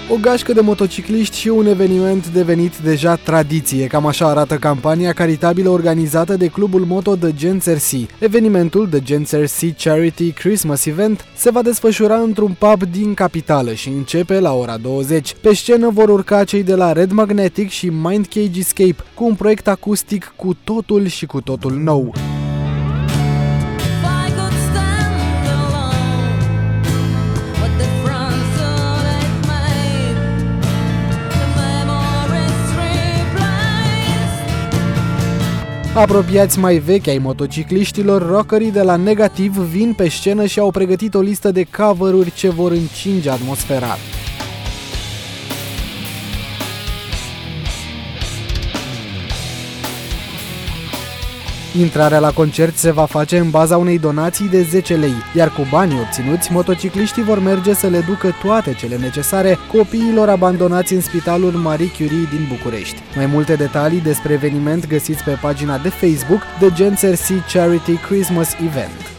O gașcă de motocicliști și un eveniment devenit deja tradiție. Cam așa arată campania caritabilă organizată de clubul moto The Gents RC. Evenimentul The Gents RC Charity Christmas Event se va desfășura într-un pub din capitală și începe la ora 20. Pe scenă vor urca cei de la Red Magnetic și Mind Cage Escape cu un proiect acustic cu totul și cu totul nou. Apropiați mai vechi ai motocicliștilor, rockerii de la Negativ vin pe scenă și au pregătit o listă de cover-uri ce vor încinge atmosfera. Intrarea la concert se va face în baza unei donații de 10 lei, iar cu banii obținuți, motocicliștii vor merge să le ducă toate cele necesare copiilor abandonați în Spitalul Marie Curie din București. Mai multe detalii despre eveniment găsiți pe pagina de Facebook The Gents RC Charity Christmas Event.